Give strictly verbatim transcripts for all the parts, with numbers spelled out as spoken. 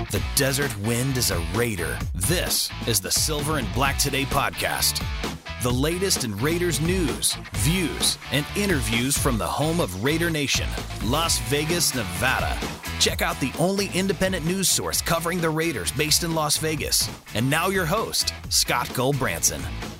The desert wind is a raider. This is the Silver and Black Today podcast. The latest in Raiders news, views, and interviews from the home of Raider Nation, Las Vegas, Nevada. Check out the only independent news source covering the Raiders based in Las Vegas. And now your host, Scott Goldbranson.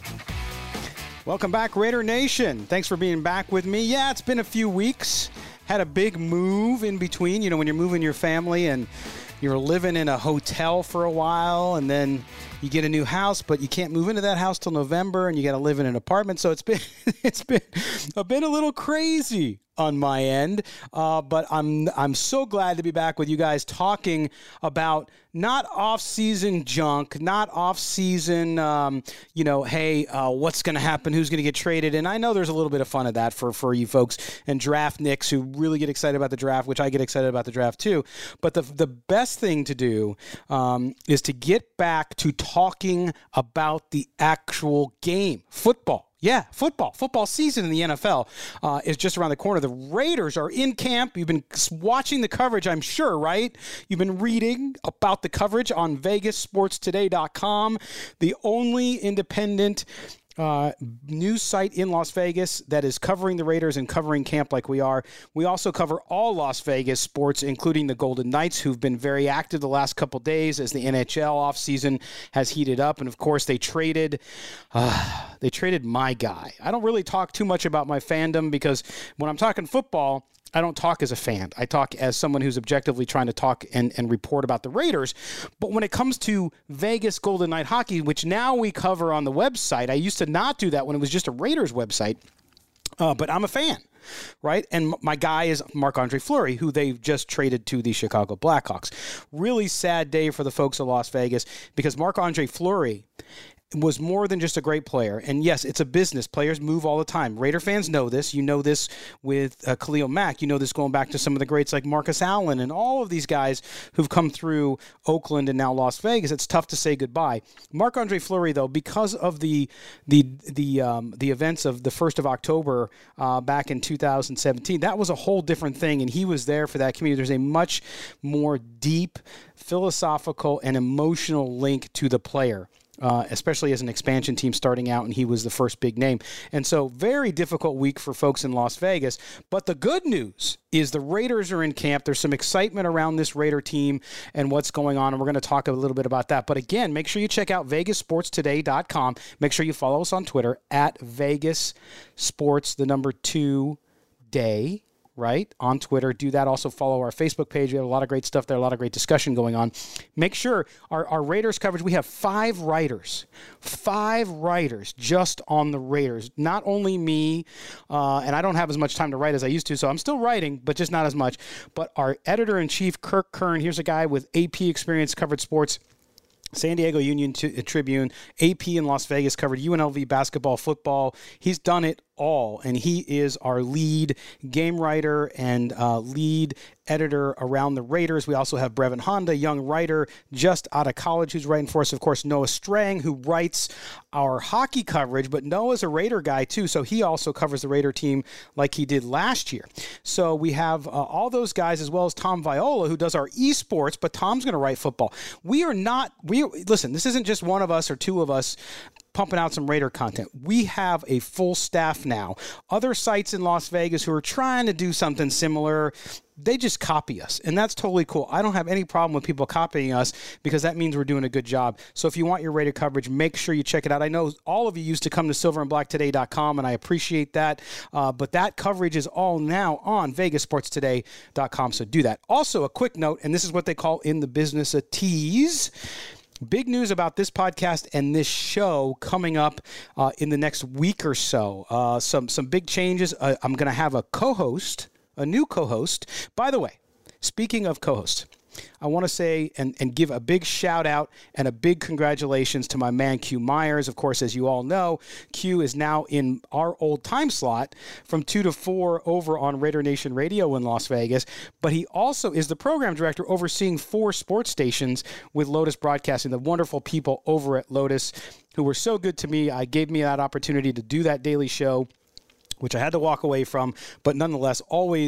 Welcome back, Raider Nation. Thanks for being back with me. Yeah, it's been a few weeks. Had a big move in between. You know, when you're moving your family and you're living in a hotel for a while, and then you get a new house, but you can't move into that house till November, and you got to live in an apartment. So it's been it's been a been a little crazy on my end, uh, but I'm I'm so glad to be back with you guys talking about not off-season junk, not off-season, um, you know, hey, uh, what's going to happen, who's going to get traded, and I know there's a little bit of fun of that for, for you folks and draft nicks who really get excited about the draft, which I get excited about the draft too, but the the best thing to do um, is to get back to talking about the actual game, football. Yeah, football. Football season in the N F L uh, is just around the corner. The Raiders are in camp. You've been watching the coverage, I'm sure, right? You've been reading about the coverage on Vegas Sports Today dot com, the only independent Uh, news site in Las Vegas that is covering the Raiders and covering camp like we are. We also cover all Las Vegas sports, including the Golden Knights, who've been very active the last couple days as the N H L offseason has heated up. And, of course, they traded uh, they traded my guy. I don't really talk too much about my fandom because when I'm talking football, I don't talk as a fan. I talk as someone who's objectively trying to talk and, and report about the Raiders. But when it comes to Vegas Golden Knight hockey, which now we cover on the website, I used to not do that when it was just a Raiders website, uh, but I'm a fan, right? And my guy is Marc-Andre Fleury, who they've just traded to the Chicago Blackhawks. Really sad day for the folks of Las Vegas because Marc-Andre Fleury was more than just a great player. And yes, it's a business. Players move all the time. Raider fans know this. You know this with uh, Khalil Mack. You know this going back to some of the greats like Marcus Allen and all of these guys who've come through Oakland and now Las Vegas. It's tough to say goodbye. Marc-Andre Fleury, though, because of the the the um, the events of the first of October uh, back in two thousand seventeen, that was a whole different thing, and he was there for that community. There's a much more deep philosophical and emotional link to the player. Uh, especially as an expansion team starting out, and he was the first big name. And so very difficult week for folks in Las Vegas. But the good news is the Raiders are in camp. There's some excitement around this Raider team and what's going on, and we're going to talk a little bit about that. But again, make sure you check out Vegas Sports Today dot com. Make sure you follow us on Twitter at Vegas Sports, the number two day. Right, on Twitter. Do that. Also follow our Facebook page. We have a lot of great stuff there, a lot of great discussion going on. Make sure our, our Raiders coverage, we have five writers, five writers just on the Raiders. Not only me, uh, and I don't have as much time to write as I used to, so I'm still writing, but just not as much. But our editor-in-chief, Kirk Kern, here's a guy with A P experience, covered sports, San Diego Union t- Tribune, A P in Las Vegas, covered U N L V basketball, football. He's done it all, and he is our lead game writer and uh, lead editor around the Raiders. We also have Brevin Honda, young writer just out of college, who's writing for us. Of course, Noah Strang, who writes our hockey coverage, but Noah's a Raider guy too, so he also covers the Raider team like he did last year. So we have uh, all those guys, as well as Tom Viola, who does our esports, but Tom's going to write football. We are not, we listen, this isn't just one of us or two of us pumping out some Raider content. We have a full staff now. Other sites in Las Vegas who are trying to do something similar, they just copy us, and that's totally cool. I don't have any problem with people copying us because that means we're doing a good job. So if you want your Raider coverage, make sure you check it out. I know all of you used to come to Silver and Black Today dot com, and I appreciate that, uh, but that coverage is all now on Vegas Sports Today dot com, so do that. Also, a quick note, and this is what they call in the business a tease. Big news about this podcast and this show coming up uh, in the next week or so. Uh, some some big changes. Uh, I'm going to have a co-host, a new co-host. By the way, speaking of co-hosts, I want to say and, and give a big shout out and a big congratulations to my man Q Myers. Of course, as you all know, Q is now in our old time slot from two to four over on Raider Nation Radio in Las Vegas. But he also is the program director overseeing four sports stations with Lotus Broadcasting, the wonderful people over at Lotus who were so good to me. I gave me that opportunity to do that daily show, which I had to walk away from, but nonetheless, always,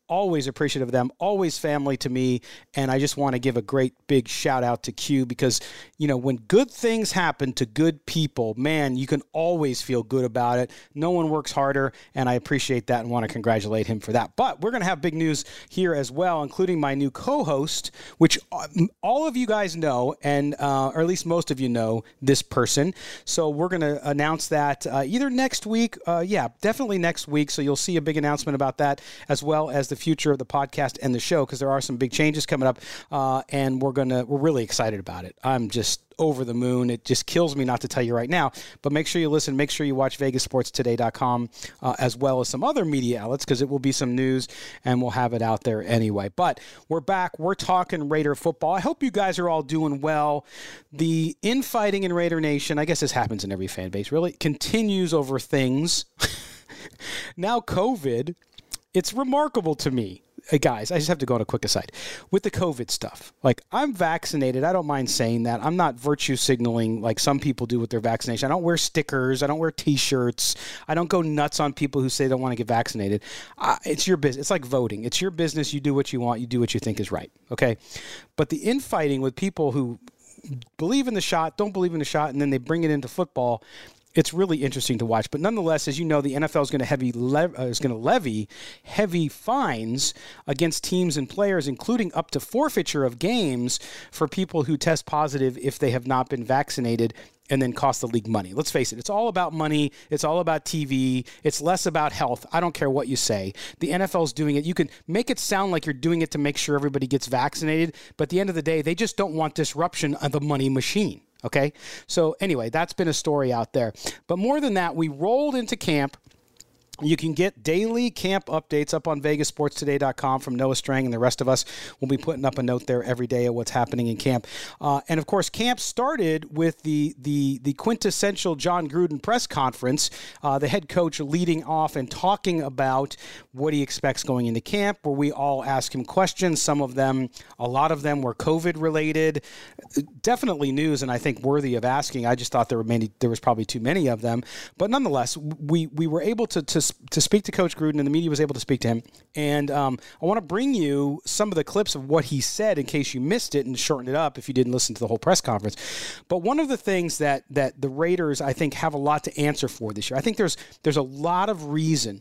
always appreciative of them, always family to me, and I just want to give a great big shout out to Q because, you know, when good things happen to good people, man, you can always feel good about it. No one works harder, and I appreciate that and want to congratulate him for that. But we're going to have big news here as well, including my new co-host, which all of you guys know, and uh, or at least most of you know this person. So we're going to announce that uh, either next week, uh, yeah, definitely next week. So you'll see a big announcement about that, as well as the future of the podcast and the show, because there are some big changes coming up, uh, and we're gonna we're really excited about it. I'm just over the moon. It just kills me not to tell you right now, but make sure you listen. Make sure you watch Vegas Sports Today dot com uh, as well as some other media outlets, because it will be some news and we'll have it out there anyway. But we're back. We're talking Raider football. I hope you guys are all doing well. The infighting in Raider Nation, I guess this happens in every fan base, really continues over things. Now COVID, it's remarkable to me. Hey guys, I just have to go on a quick aside. With the COVID stuff, like, I'm vaccinated. I don't mind saying that. I'm not virtue signaling like some people do with their vaccination. I don't wear stickers. I don't wear T-shirts. I don't go nuts on people who say they don't want to get vaccinated. Uh, it's your business. It's like voting. It's your business. You do what you want. You do what you think is right, okay? But the infighting with people who believe in the shot, don't believe in the shot, and then they bring it into football, it's really interesting to watch. But nonetheless, as you know, the N F L is going to heavy le- uh, is going to levy heavy fines against teams and players, including up to forfeiture of games for people who test positive if they have not been vaccinated, and then cost the league money. Let's face it, it's all about money. It's all about T V. It's less about health. I don't care what you say. The N F L is doing it. You can make it sound like you're doing it to make sure everybody gets vaccinated, but at the end of the day, they just don't want disruption of the money machine. Okay, so anyway, that's been a story out there. But more than that, we rolled into camp. You can get daily camp updates up on Vegas Sports Today dot com from Noah Strang and the rest of us. We'll be putting up a note there every day of what's happening in camp. Uh, and, of course, camp started with the the, the quintessential John Gruden press conference, uh, the head coach leading off and talking about what he expects going into camp, where we all ask him questions. Some of them, a lot of them were COVID-related. Definitely news, and I think worthy of asking. I just thought there were many, there was probably too many of them. But nonetheless, we, we were able to, to to speak to Coach Gruden, and the media was able to speak to him. And um, I want to bring you some of the clips of what he said in case you missed it and shorten it up if you didn't listen to the whole press conference. But one of the things that that the Raiders, I think, have a lot to answer for this year, I think there's there's a lot of reason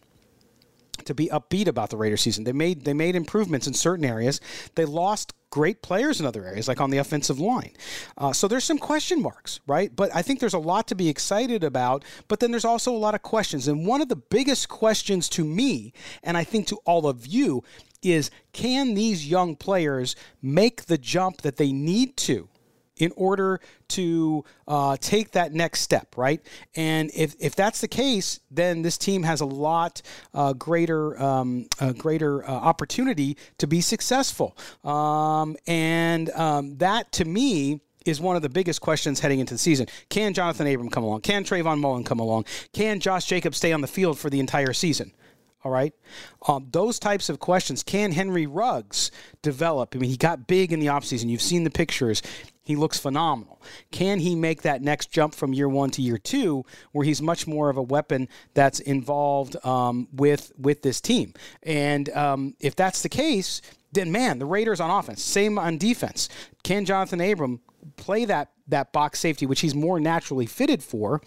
to be upbeat about the Raiders season. They made they made improvements in certain areas. They lost great players in other areas, like on the offensive line. Uh, so there's some question marks, right? But I think there's a lot to be excited about, but then there's also a lot of questions. And one of the biggest questions to me, and I think to all of you, is can these young players make the jump that they need to in order to uh, take that next step, right? And if, if that's the case, then this team has a lot uh, greater um, uh, greater uh, opportunity to be successful. Um, and um, that, to me, is one of the biggest questions heading into the season. Can Jonathan Abram come along? Can Trayvon Mullen come along? Can Josh Jacobs stay on the field for the entire season? All right. Um, those types of questions. Can Henry Ruggs develop? I mean, he got big in the offseason. You've seen the pictures. He looks phenomenal. Can he make that next jump from year one to year two, where he's much more of a weapon that's involved um, with with this team? And um, if that's the case, then, man, the Raiders on offense, same on defense. Can Jonathan Abram play that that box safety, which he's more naturally fitted for?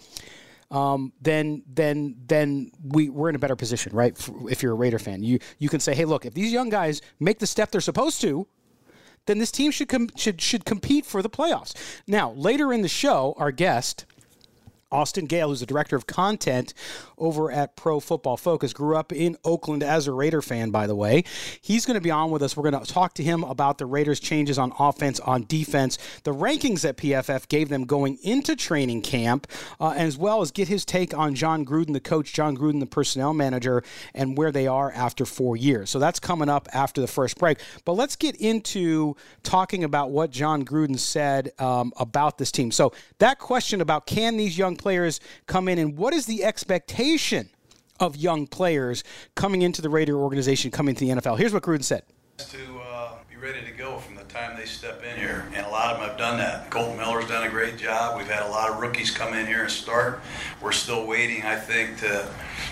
Um, then then then we, we're in a better position, right? If you're a Raider fan, you you can say, hey, look, if these young guys make the step they're supposed to, then this team should com- should should compete for the playoffs. Now, later in the show, our guest, Austin Gale, who's the director of content over at Pro Football Focus, grew up in Oakland as a Raider fan, by the way. He's going to be on with us. We're going to talk to him about the Raiders' changes on offense, on defense, the rankings that P F F gave them going into training camp, uh, as well as get his take on John Gruden, the coach, John Gruden, the personnel manager, and where they are after four years. So that's coming up after the first break. But let's get into talking about what John Gruden said um, about this team. So that question about can these young players come in, and what is the expectation of young players coming into the Raider organization, coming to the N F L? Here's what Gruden said. To uh, be ready to go from the time they step in here, and a lot of them have done that. Colton Miller's done a great job. We've had a lot of rookies come in here and start. We're still waiting, I think, to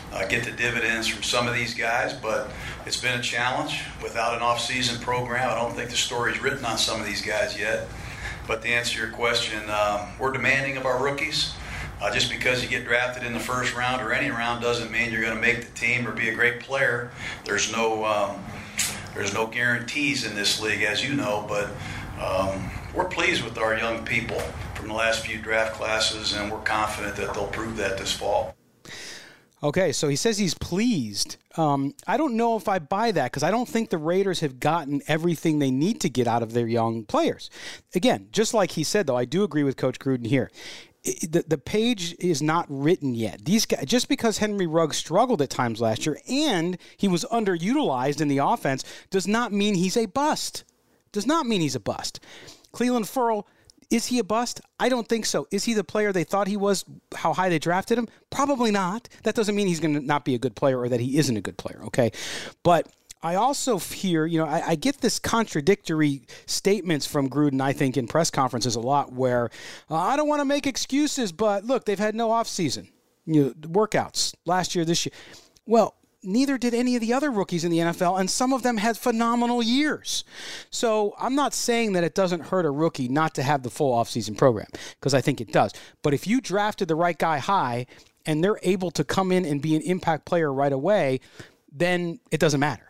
uh, get the dividends from some of these guys, but it's been a challenge without an off-season program. I don't think the story's written on some of these guys yet. But to answer your question, um, we're demanding of our rookies. Uh, just because you get drafted in the first round or any round doesn't mean you're going to make the team or be a great player. There's no um, there's no guarantees in this league, as you know, but um, we're pleased with our young people from the last few draft classes, and we're confident that they'll prove that this fall. Okay, so he says he's pleased. Um, I don't know if I buy that because I don't think the Raiders have gotten everything they need to get out of their young players. Again, just like he said, though, I do agree with Coach Gruden here. It, the, the page is not written yet. These guys, just because Henry Ruggs struggled at times last year and he was underutilized in the offense does not mean he's a bust. Does not mean he's a bust. Clelin Ferrell, is he a bust? I don't think so. Is he the player they thought he was, how high they drafted him? Probably not. That doesn't mean he's going to not be a good player or that he isn't a good player, okay? But I also hear, you know, I, I get this contradictory statements from Gruden, I think, in press conferences a lot where uh, I don't want to make excuses, but look, they've had no offseason, you know, workouts last year, this year. Well, neither did any of the other rookies in the N F L, and some of them had phenomenal years. So I'm not saying that it doesn't hurt a rookie not to have the full offseason program, because I think it does. But if you drafted the right guy high and they're able to come in and be an impact player right away, then it doesn't matter.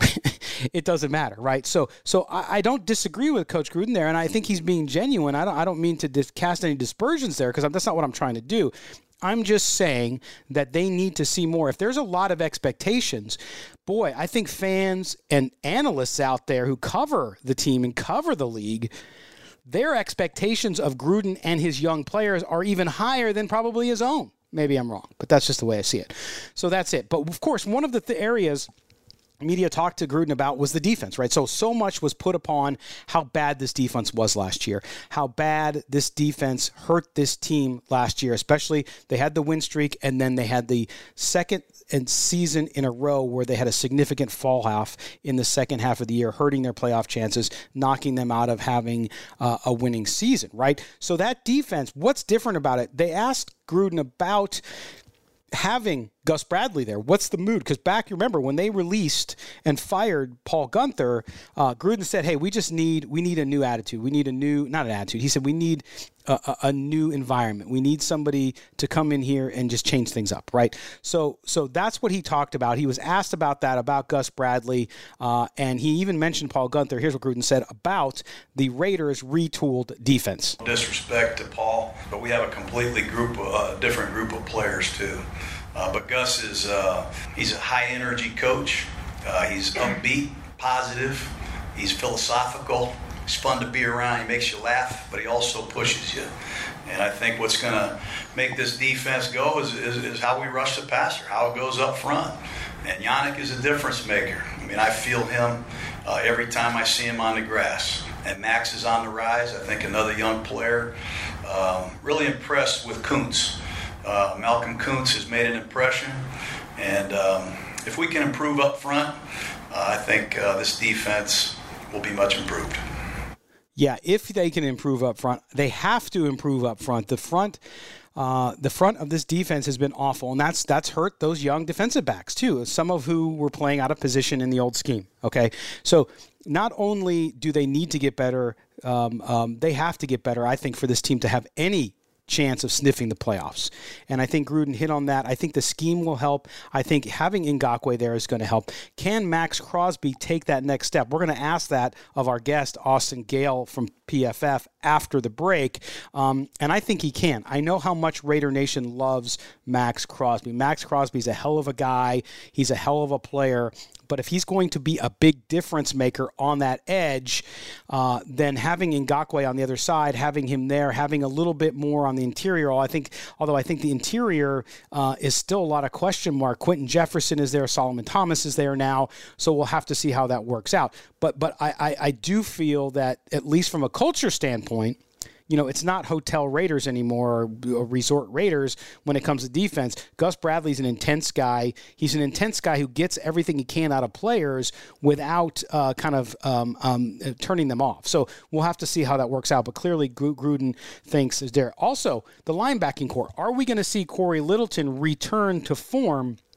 It doesn't matter, right? So so I, I don't disagree with Coach Gruden there, and I think he's being genuine. I don't, I don't mean to dis- cast any dispersions there, because that's not what I'm trying to do. I'm just saying that they need to see more. If there's a lot of expectations, boy, I think fans and analysts out there who cover the team and cover the league, their expectations of Gruden and his young players are even higher than probably his own. Maybe I'm wrong, but that's just the way I see it. So that's it. But, of course, one of the th- areas media talked to Gruden about was the defense, right? So, so much was put upon how bad this defense was last year, how bad this defense hurt this team last year, especially they had the win streak and then they had the second and season in a row where they had a significant fall off in the second half of the year, hurting their playoff chances, knocking them out of having uh, a winning season, right? So that defense, what's different about it? They asked Gruden about having Gus Bradley there. What's the mood? Because back, you remember, when they released and fired Paul Guenther, uh, Gruden said, hey, we just need, we need a new attitude. We need a new, not an attitude. He said, we need a, a, a new environment. We need somebody to come in here and just change things up, right? So so that's what he talked about. He was asked about that, about Gus Bradley, uh, and he even mentioned Paul Guenther. Here's what Gruden said about the Raiders' retooled defense. Disrespect to Paul, but we have a completely group, of, uh, different group of players too. Uh, but Gus is uh, he's a high-energy coach. Uh, he's upbeat, positive. He's philosophical. He's fun to be around. He makes you laugh, but he also pushes you. And I think what's going to make this defense go is, is, is how we rush the passer, how it goes up front. And Yannick is a difference maker. I mean, I feel him uh, every time I see him on the grass. And Max is on the rise. I think another young player. Um, really impressed with Kuntz. Uh, Malcolm Kuntz has made an impression, and um, if we can improve up front, uh, I think uh, this defense will be much improved. Yeah, if they can improve up front, they have to improve up front. The front, uh, the front of this defense has been awful, and that's that's hurt those young defensive backs too. Some of who were playing out of position in the old scheme. Okay, so not only do they need to get better, um, um, they have to get better. I think for this team to have any chance of sniffing the playoffs. And I think Gruden hit on that. I think the scheme will help. I think having Ngakoue there is going to help. Can Max Crosby take that next step? We're going to ask that of our guest, Austin Gale from P F F, after the break. Um, and I think he can. I know how much Raider Nation loves Max Crosby. Max Crosby's a hell of a guy. He's a hell of a player. But if he's going to be a big difference maker on that edge, uh, then having Ngakoue on the other side, having him there, having a little bit more on the interior, I think, although I think the interior uh, is still a lot of question mark. Quentin Jefferson is there. Solomon Thomas is there now. So we'll have to see how that works out. But but I, I, I do feel that, at least from a culture standpoint, you know, it's not hotel Raiders anymore or resort Raiders when it comes to defense. Gus Bradley's an intense guy. He's an intense guy who gets everything he can out of players without uh, kind of um, um, turning them off. So we'll have to see how that works out. But clearly Gruden thinks is there. Also, the linebacking core. Are we going to see Corey Littleton return to form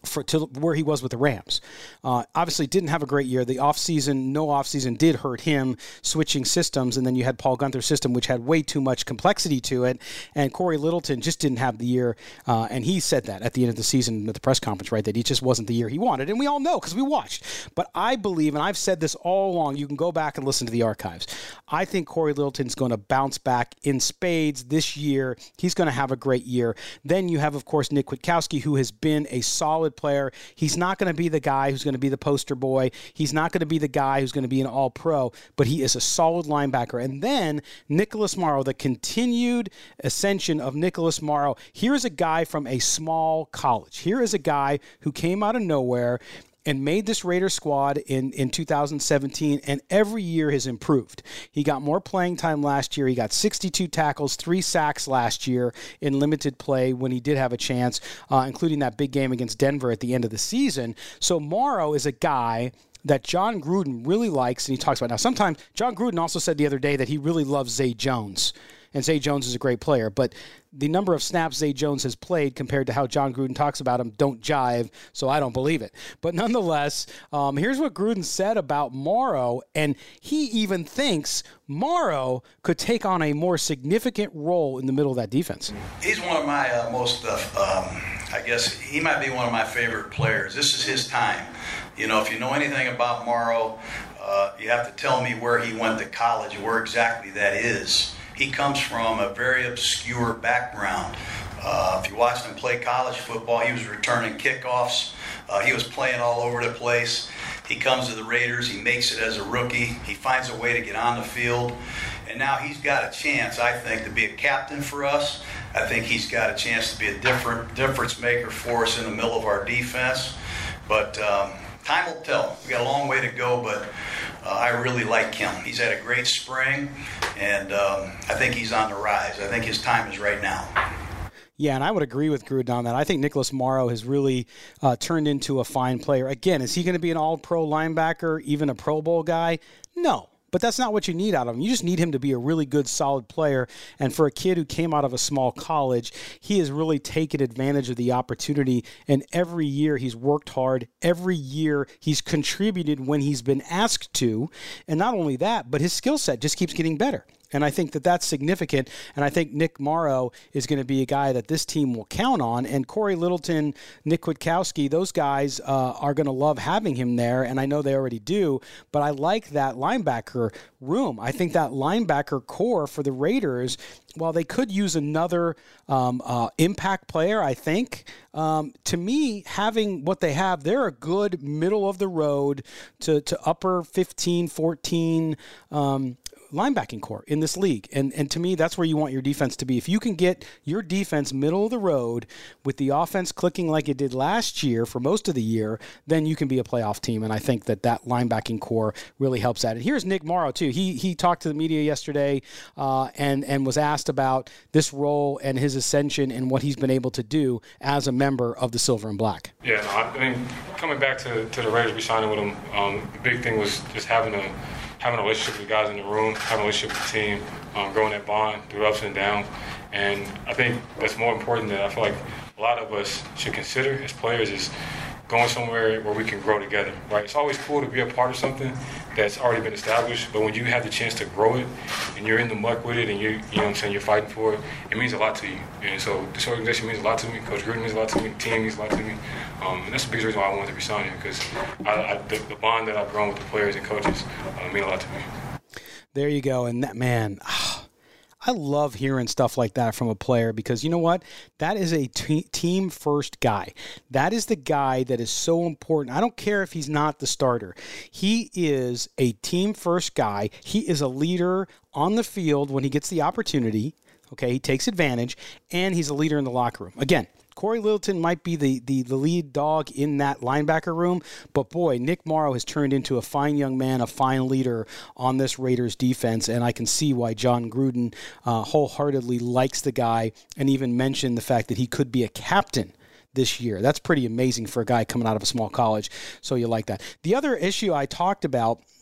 For, to where he was with the Rams. Uh, obviously didn't have a great year. The offseason, no offseason did hurt him switching systems, and then you had Paul Guenther's system, which had way too much complexity to it, and Corey Littleton just didn't have the year, uh, and he said that at the end of the season at the press conference, right, that he just wasn't the year he wanted, and we all know because we watched. But I believe, and I've said this all along, you can go back and listen to the archives, I think Corey Littleton's going to bounce back in spades this year. He's going to have a great year. Then you have, of course, Nick Kwiatkowski, who has been a solid player. He's not going to be the guy who's going to be the poster boy. He's not going to be the guy who's going to be an all-pro, but he is a solid linebacker. And then Nicholas Morrow, the continued ascension of Nicholas Morrow. Here's a guy from a small college. Here is a guy who came out of nowhere and made this Raiders squad in, in two thousand seventeen, and every year has improved. He got more playing time last year. He got sixty-two tackles, three sacks last year in limited play when he did have a chance, uh, including that big game against Denver at the end of the season. So Morrow is a guy that John Gruden really likes, and he talks about. Now, sometimes John Gruden also said the other day that he really loves Zay Jones, and Zay Jones is a great player, but the number of snaps Zay Jones has played compared to how John Gruden talks about him don't jive, so I don't believe it. But nonetheless, um, here's what Gruden said about Morrow, and he even thinks Morrow could take on a more significant role in the middle of that defense. He's one of my uh, most, uh, um, I guess, he might be one of my favorite players. This is his time. You know, if you know anything about Morrow, uh, you have to tell me where he went to college, where exactly that is. He comes from a very obscure background. Uh, if you watched him play college football, he was returning kickoffs. Uh, he was playing all over the place. He comes to the Raiders. He makes it as a rookie. He finds a way to get on the field. And now he's got a chance, I think, to be a captain for us. I think he's got a chance to be a different difference maker for us in the middle of our defense. But um, time will tell. We got a long way to go, but uh, I really like him. He's had a great spring, and um, I think he's on the rise. I think his time is right now. Yeah, and I would agree with Gruden on that. I think Nicholas Morrow has really uh, turned into a fine player. Again, is he going to be an all-pro linebacker, even a Pro Bowl guy? No. But that's not what you need out of him. You just need him to be a really good, solid player. And for a kid who came out of a small college, he has really taken advantage of the opportunity. And every year he's worked hard. Every year he's contributed when he's been asked to. And not only that, but his skill set just keeps getting better. And I think that that's significant. And I think Nick Morrow is going to be a guy that this team will count on. And Corey Littleton, Nick Kwiatkowski, those guys uh, are going to love having him there. And I know they already do. But I like that linebacker room. I think that linebacker core for the Raiders, while they could use another um, uh, impact player, I think, um, to me, having what they have, they're a good middle of the road to, to upper fifteen, fourteen um linebacking core in this league. And and to me, that's where you want your defense to be. If you can get your defense middle of the road with the offense clicking like it did last year for most of the year, then you can be a playoff team. And I think that that linebacking core really helps that. And here's Nick Morrow, too. He he talked to the media yesterday uh, and, and was asked about this role and his ascension and what he's been able to do as a member of the Silver and Black. Yeah, no, I think coming back to, to the Raiders, we signed with them, um, the big thing was just having a having a relationship with the guys in the room, having a relationship with the team, um, growing that bond through ups and downs. And I think that's more important than I feel like a lot of us should consider as players is going somewhere where we can grow together, right? It's always cool to be a part of something that's already been established, but when you have the chance to grow it and you're in the muck with it and you you know what I'm saying, you're fighting for it, it means a lot to you. And so this organization means a lot to me. Coach Gruden means a lot to me. The team means a lot to me. Um, and that's the biggest reason why I wanted to resign here, because I, I, the, the bond that I've grown with the players and coaches uh, mean a lot to me. There you go. And that, man, oh, I love hearing stuff like that from a player because you know what? That is a t- team first guy. That is the guy that is so important. I don't care if he's not the starter. He is a team first guy. He is a leader on the field when he gets the opportunity. Okay, he takes advantage, and he's a leader in the locker room. Again, Corey Littleton might be the, the, the lead dog in that linebacker room, but boy, Nick Morrow has turned into a fine young man, a fine leader on this Raiders defense, and I can see why John Gruden uh, wholeheartedly likes the guy and even mentioned the fact that he could be a captain this year. That's pretty amazing for a guy coming out of a small college, so you like that. The other issue I talked about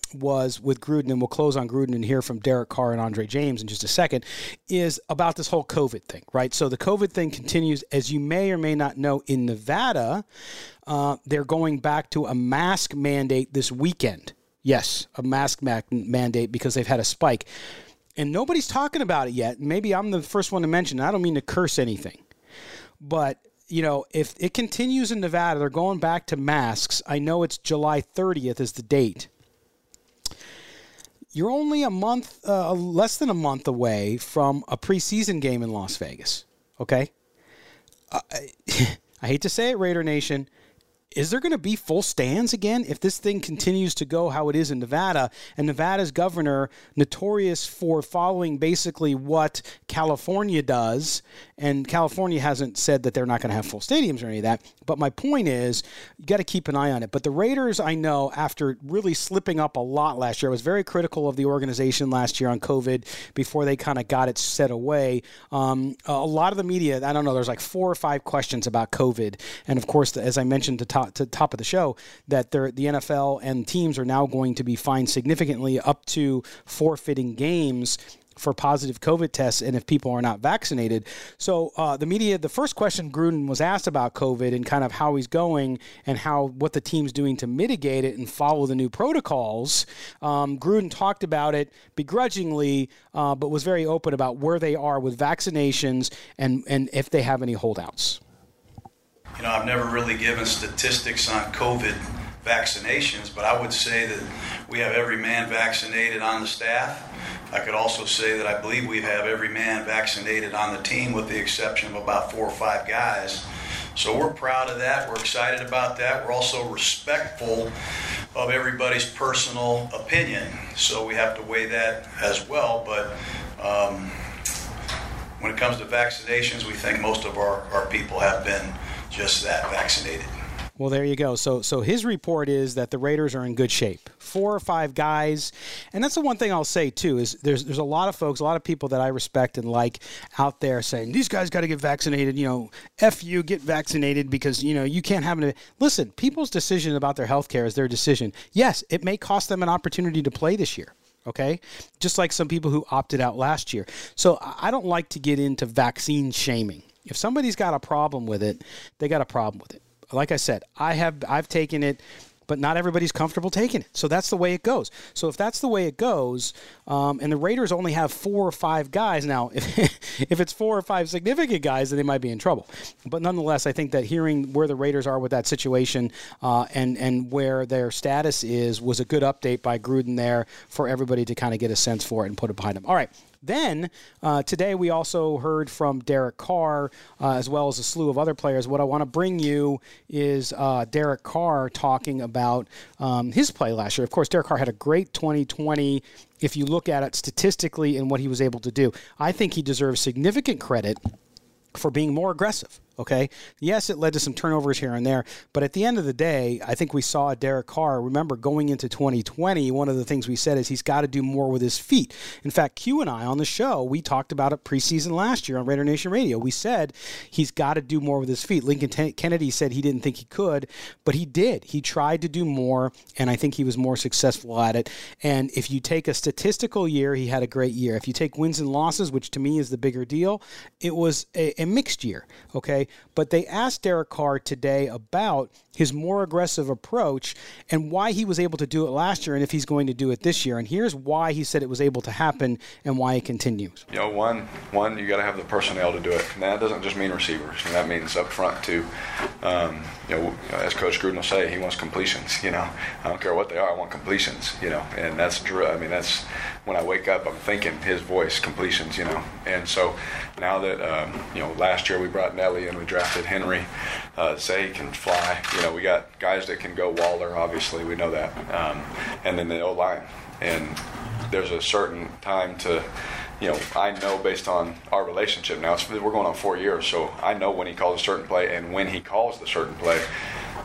was with Gruden, and we'll close on Gruden and hear from Derek Carr and Andre James in just a second, is about this whole COVID thing, right? So the COVID thing continues. As you may or may not know, in Nevada, uh, they're going back to a mask mandate this weekend. Yes, a mask ma- mandate because they've had a spike. And nobody's talking about it yet. Maybe I'm the first one to mention it. I don't mean to curse anything. But, you know, if it continues in Nevada, they're going back to masks. I know it's July thirtieth is the date. You're only a month, uh, less than a month away from a preseason game in Las Vegas, okay? Uh, I hate to say it, Raider Nation. Is there going to be full stands again if this thing continues to go how it is in Nevada? And Nevada's governor, notorious for following basically what California does, and California hasn't said that they're not going to have full stadiums or any of that. But my point is, you got to keep an eye on it. But the Raiders, I know, after really slipping up a lot last year, I was very critical of the organization last year on COVID before they kind of got it set away. Um, a lot of the media, I don't know, there's like four or five questions about COVID. And of course, as I mentioned to top, to top of the show, that the N F L and teams are now going to be fined significantly up to forfeiting games for positive COVID tests and if people are not vaccinated. So uh, the media, the first question Gruden was asked about COVID and kind of how he's going and how what the team's doing to mitigate it and follow the new protocols. Um, Gruden talked about it begrudgingly, uh, but was very open about where they are with vaccinations and, and if they have any holdouts. You know, I've never really given statistics on COVID vaccinations, but I would say that we have every man vaccinated on the staff. I could also say that I believe we have every man vaccinated on the team with the exception of about four or five guys. So we're proud of that. We're excited about that. We're also respectful of everybody's personal opinion. So we have to weigh that as well. But um, when it comes to vaccinations, we think most of our, our people have been just that, vaccinated. Well, there you go. So so his report is that the Raiders are in good shape. Four or five guys. And that's the one thing I'll say, too, is there's there's a lot of folks, a lot of people that I respect and like out there saying, these guys got to get vaccinated. You know, F you, get vaccinated because, you know, you can't have an... Listen, people's decision about their health care is their decision. Yes, it may cost them an opportunity to play this year. Okay? Just like some people who opted out last year. So I don't like to get into vaccine shaming. If somebody's got a problem with it, they got a problem with it. Like I said, I have I've taken it, but not everybody's comfortable taking it. So that's the way it goes. So if that's the way it goes, um, and the Raiders only have four or five guys now, if, if it's four or five significant guys, then they might be in trouble. But nonetheless, I think that hearing where the Raiders are with that situation uh, and and where their status is was a good update by Gruden there for everybody to kind of get a sense for it and put it behind them. All right. Then, uh, today we also heard from Derek Carr, uh, as well as a slew of other players. What I want to bring you is uh, Derek Carr talking about um, his play last year. Of course, Derek Carr had a great twenty twenty if you look at it statistically and what he was able to do. I think he deserves significant credit for being more aggressive. Okay. Yes, it led to some turnovers here and there, but at the end of the day, I think we saw Derek Carr. Remember, going into twenty twenty, one of the things we said is he's got to do more with his feet. In fact, Q and I on the show, we talked about it preseason last year on Raider Nation Radio. We said he's got to do more with his feet. Lincoln T- Kennedy said he didn't think he could, but he did. He tried to do more, and I think he was more successful at it. And if you take a statistical year, he had a great year. If you take wins and losses, which to me is the bigger deal, it was a, a mixed year. Okay. But they asked Derek Carr today about his more aggressive approach and why he was able to do it last year and if he's going to do it this year. And here's why he said it was able to happen and why it continues. You know, one, one you got to have the personnel to do it. And that doesn't just mean receivers. And that means up front, too. Um, you know, as Coach Gruden will say, he wants completions, you know. I don't care what they are, I want completions, you know. And that's, I mean, that's when I wake up, I'm thinking his voice, completions, you know. And so now that, um, you know, last year we brought Nelly and we drafted Henry, uh, say he can fly. You know, we got guys that can go. Waller, obviously, we know that. Um, and then the O-line. And there's a certain time to, you know, I know based on our relationship now, it's, we're going on four years, so I know when he calls a certain play and when he calls the certain play.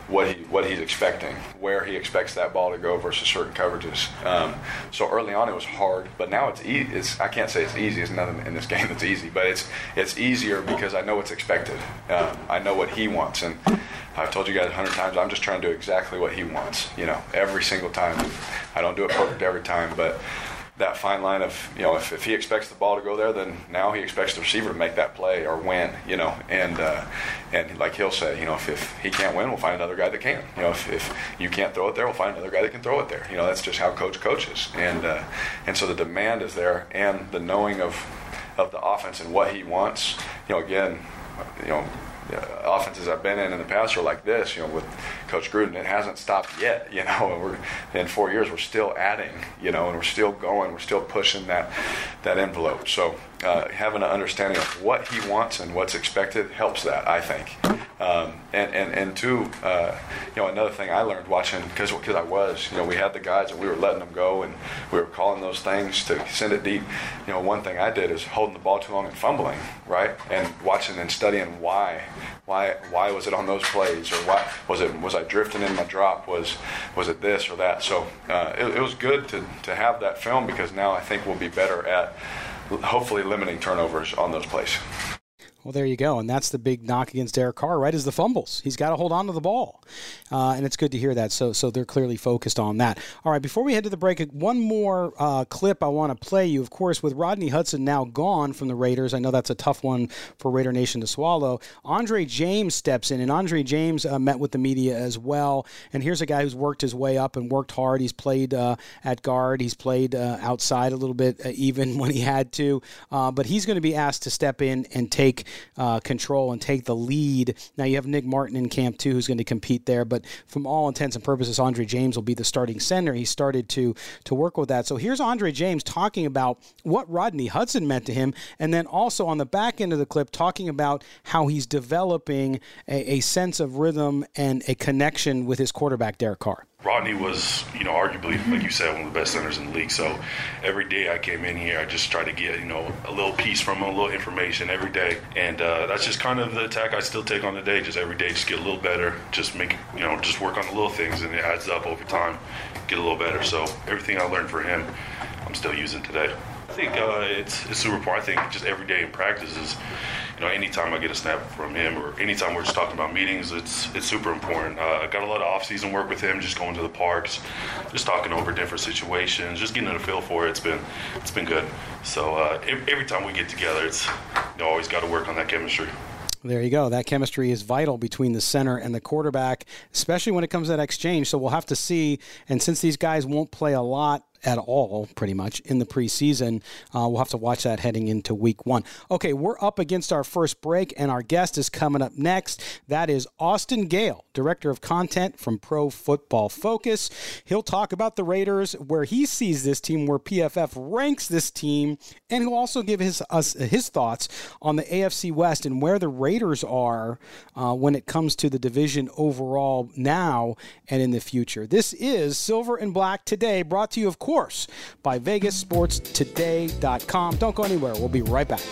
what he what he's expecting, where he expects that ball to go versus certain coverages. Um, so early on it was hard, but now it's easy. It's, I can't say it's easy. It's nothing in this game that's easy, but it's it's easier because I know what's expected. Um, I know what he wants, and I've told you guys a hundred times, I'm just trying to do exactly what he wants, you know, every single time. I don't do it perfect every time, but that fine line of, you know, if, if he expects the ball to go there, then now he expects the receiver to make that play or win, you know, and uh, and like he'll say, you know, if, if he can't win, we'll find another guy that can. You know, if, if you can't throw it there, we'll find another guy that can throw it there. You know, that's just how coach coaches. And uh, and so the demand is there, and the knowing of of the offense and what he wants, you know, again, you know, Uh, offenses I've been in in the past are like this, you know, with Coach Gruden. It hasn't stopped yet, you know. And we're in four years, we're still adding, you know, and we're still going, we're still pushing that that envelope. So uh, having an understanding of what he wants and what's expected helps that, I think. Um, and and and two, uh, you know, another thing I learned watching, because because I was, you know, we had the guys and we were letting them go and we were calling those things to send it deep. You know, one thing I did is holding the ball too long and fumbling, right, and watching and studying why. Why why was it on those plays, or why was it was I drifting in my drop, was was it this or that? So uh, it, it was good to, to have that film, because now I think we'll be better at hopefully limiting turnovers on those plays. Well, there you go, and that's the big knock against Derek Carr, right, is the fumbles. He's got to hold on to the ball, uh, and it's good to hear that, so so they're clearly focused on that. All right, before we head to the break, one more uh, clip I want to play you. Of course, with Rodney Hudson now gone from the Raiders, I know that's a tough one for Raider Nation to swallow. Andre James steps in, and Andre James uh, met with the media as well, and here's a guy who's worked his way up and worked hard. He's played uh, at guard. He's played uh, outside a little bit, uh, even when he had to, uh, but he's going to be asked to step in and take Uh, control and take the lead. Now you have Nick Martin in camp too, who's going to compete there, but from all intents and purposes, Andre James will be the starting center. He started to to work with that. So here's Andre James talking about what Rodney Hudson meant to him, and then also on the back end of the clip talking about how he's developing a, a sense of rhythm and a connection with his quarterback, Derek Carr. Rodney was, you know, arguably, like you said, one of the best centers in the league. So every day I came in here, I just tried to get, you know, a little piece from him, a little information every day. And uh, that's just kind of the attack I still take on the day. Just every day, just get a little better. Just make, you know, just work on the little things, and it adds up over time. Get a little better. So everything I learned for him, I'm still using today. I think uh, it's, it's super important. I think just every day in practice is, you know, anytime I get a snap from him, or anytime we're just talking about meetings, it's it's super important. Uh, I got a lot of off-season work with him, just going to the parks, just talking over different situations, just getting a feel for it. It's been it's been good. So uh, every, every time we get together, it's, you know, always got to work on that chemistry. There you go. That chemistry is vital between the center and the quarterback, especially when it comes to that exchange. So we'll have to see. And since these guys won't play a lot at all, pretty much, in the preseason, uh, we'll have to watch that heading into week one. Okay, we're up against our first break, and our guest is coming up next. That is Austin Gayle, Director of Content from Pro Football Focus. He'll talk about the Raiders, where he sees this team, where P F F ranks this team, and he'll also give his us his thoughts on the A F C West and where the Raiders are uh, when it comes to the division overall now and in the future. This is Silver and Black Today, brought to you, of course, by Vegas Sports Today dot com. Don't go anywhere. We'll be right back.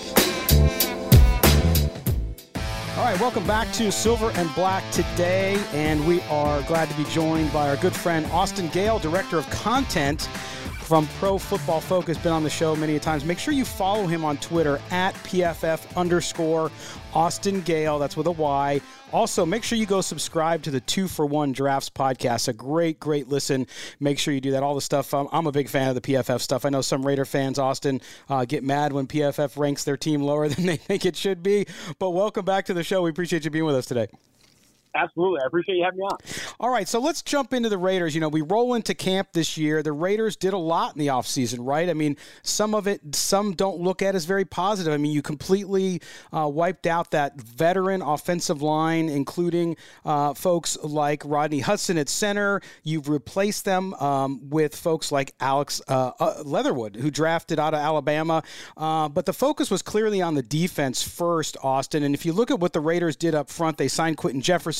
All right, welcome back to Silver and Black Today, and we are glad to be joined by our good friend Austin Gayle, Director of Content from Pro Football Focus. Been on the show many times. Make sure you follow him on Twitter at P F F underscore Austin Gayle. That's with a Y. Also, make sure you go subscribe to the Two for One Drafts podcast. A great, great listen. Make sure you do that. All the stuff. Um, I'm a big fan of the P F F stuff. I know some Raider fans, Austin, uh, get mad when P F F ranks their team lower than they think it should be. But welcome back to the show. We appreciate you being with us today. Absolutely. I appreciate you having me on. All right, so let's jump into the Raiders. You know, we roll into camp this year. The Raiders did a lot in the offseason, right? I mean, some of it, some don't look at as very positive. I mean, you completely uh, wiped out that veteran offensive line, including uh, folks like Rodney Hudson at center. You've replaced them um, with folks like Alex uh, uh, Leatherwood, who drafted out of Alabama. Uh, but the focus was clearly on the defense first, Austin. And if you look at what the Raiders did up front, they signed Quentin Jefferson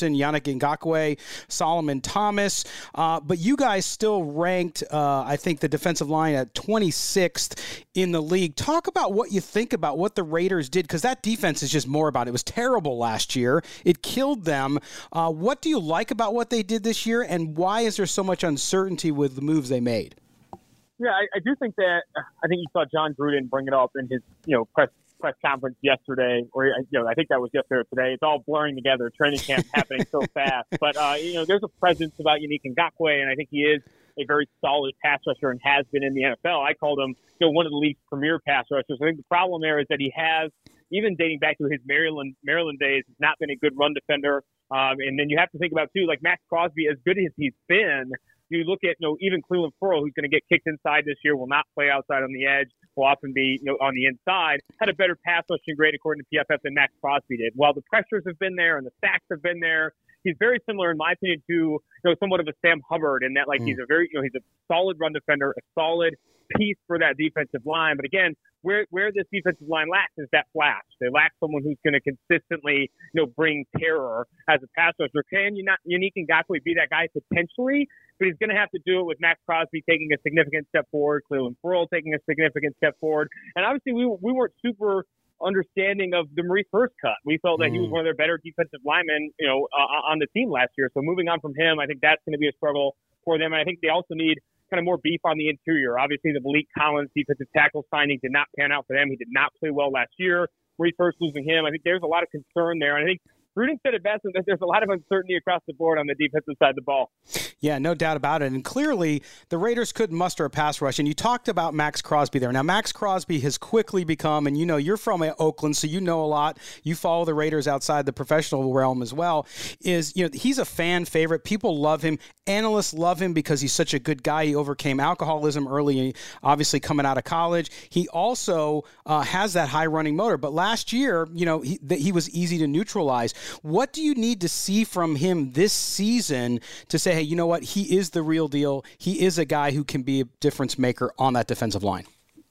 Jefferson, Yannick Ngakoue, Solomon Thomas. Uh, but you guys still ranked, uh, I think, the defensive line at twenty-sixth in the league. Talk about what you think about what the Raiders did, because that defense is just more about it. It was terrible last year. It killed them. Uh, what do you like about what they did this year, and why is there so much uncertainty with the moves they made? Yeah, I, I do think that I think you saw John Gruden bring it up in his you know press press conference yesterday, or you know I think that was yesterday or today. It's all blurring together. Training camp happening so fast, but uh, you know there's a presence about Yannick Ngakoue, and I think he is a very solid pass rusher and has been in the N F L. I called him you know one of the league's premier pass rushers. I think the problem there is that he has, even dating back to his Maryland Maryland days, has not been a good run defender. Um, and then you have to think about too, like Max Crosby, as good as he's been. You look at, you know, even Clelin Ferrell, who's going to get kicked inside this year, will not play outside on the edge, will often be, you know, on the inside, had a better pass rushing grade according to P F F than Max Crosby did. While the pressures have been there and the sacks have been there, he's very similar, in my opinion, to, you know, somewhat of a Sam Hubbard in that, like, mm. he's a very, you know, he's a solid run defender, a solid piece for that defensive line. But again, where where this defensive line lacks is that flash. They lack someone who's going to consistently, you know, bring terror as a pass rusher. Can you not Yannick Ngakoue be that guy potentially? But he's going to have to do it with Max Crosby taking a significant step forward, Clelin Ferrell taking a significant step forward, and obviously we we weren't super understanding of the Maurice Hurst cut. We felt that mm. he was one of their better defensive linemen, you know, uh, on the team last year. So moving on from him, I think that's going to be a struggle for them. And I think they also need kind of more beef on the interior. Obviously, the Malik Collins defensive tackle signing did not pan out for them. He did not play well last year. Maurice Hurst losing him, I think there's a lot of concern there. And I think Gruden said it best, that there's a lot of uncertainty across the board on the defensive side of the ball. Yeah, no doubt about it. And clearly, the Raiders couldn't muster a pass rush. And you talked about Max Crosby there. Now, Max Crosby has quickly become, and you know, you're from Oakland, so you know a lot. You follow the Raiders outside the professional realm as well. Is, you know, he's a fan favorite. People love him. Analysts love him because he's such a good guy. He overcame alcoholism early, obviously coming out of college. He also uh, has that high running motor. But last year, you know, he, he was easy to neutralize. What do you need to see from him this season to say, hey, you know what, he is the real deal. He is a guy who can be a difference maker on that defensive line?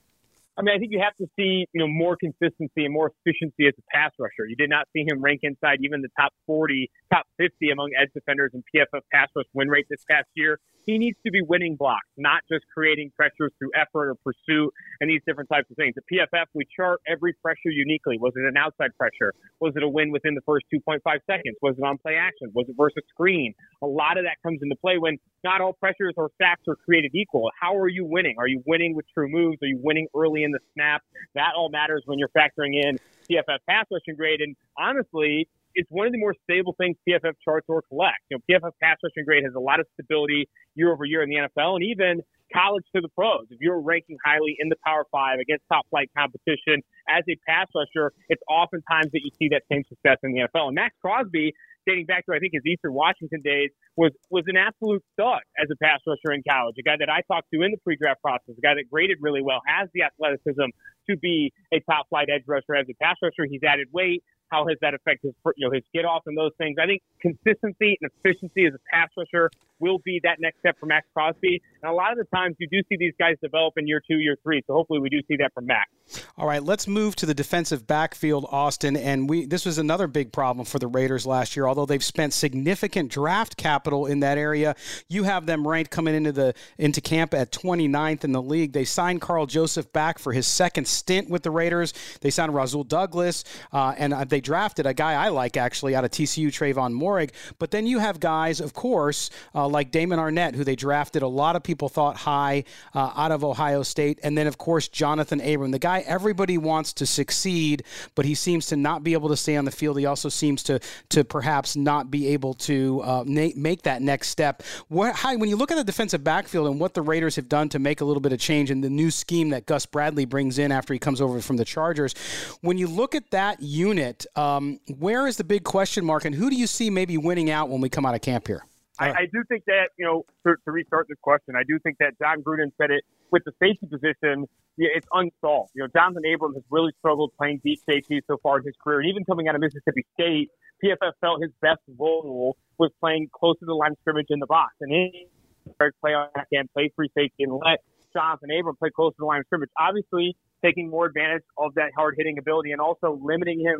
I mean, I think you have to see, you know, more consistency and more efficiency as a pass rusher. You did not see him rank inside even the top forty, top fifty among edge defenders in P F F pass rush win rate this past year. He needs to be winning blocks, not just creating pressures through effort or pursuit and these different types of things. At P F F, we chart every pressure uniquely. Was it an outside pressure? Was it a win within the first two point five seconds? Was it on play action? Was it versus screen? A lot of that comes into play when not all pressures or sacks are created equal. How are you winning? Are you winning with true moves? Are you winning early in the snap? That all matters when you're factoring in P F F pass rushing grade. And honestly, it's one of the more stable things P F F charts or collect. You know, P F F pass rushing grade has a lot of stability year over year in the N F L and even college to the pros. If you're ranking highly in the Power Five against top flight competition as a pass rusher, it's oftentimes that you see that same success in the N F L. And Max Crosby, dating back to I think his Eastern Washington days, was was an absolute stud as a pass rusher in college. A guy that I talked to in the pre-draft process, a guy that graded really well, has the athleticism to be a top flight edge rusher as a pass rusher. He's added weight. How has that affected his, you know, his get off and those things? I think consistency and efficiency as a pass rusher will be that next step for Max Crosby. And a lot of the times you do see these guys develop in year two, year three. So hopefully we do see that from Max. All right, let's move to the defensive backfield, Austin. And we this was another big problem for the Raiders last year. Although they've spent significant draft capital in that area, you have them ranked coming into the into camp at twenty-ninth in the league. They signed Carl Joseph back for his second stint with the Raiders. They signed Rasul Douglas, uh, and they drafted a guy I like, actually, out of T C U, Trayvon Moehrig. But then you have guys, of course, uh, like Damon Arnett, who they drafted. A lot of people thought high uh, out of Ohio State. And then, of course, Jonathan Abram, the guy everybody wants to succeed, but he seems to not be able to stay on the field. He also seems to to perhaps not be able to uh, na- make that next step. What, how, when you look at the defensive backfield and what the Raiders have done to make a little bit of change in the new scheme that Gus Bradley brings in after he comes over from the Chargers, when you look at that unit, um, where is the big question mark, and who do you see maybe winning out when we come out of camp here? I, I do think that, you know, to, to restart this question, I do think that John Gruden said it with the safety position, yeah, it's unsolved. You know, Jonathan Abram has really struggled playing deep safety so far in his career. And even coming out of Mississippi State, P F F felt his best role was playing close to the line of scrimmage in the box. And he started play on that end, play free safety, and let Jonathan Abram play close to the line of scrimmage. Obviously, taking more advantage of that hard-hitting ability and also limiting him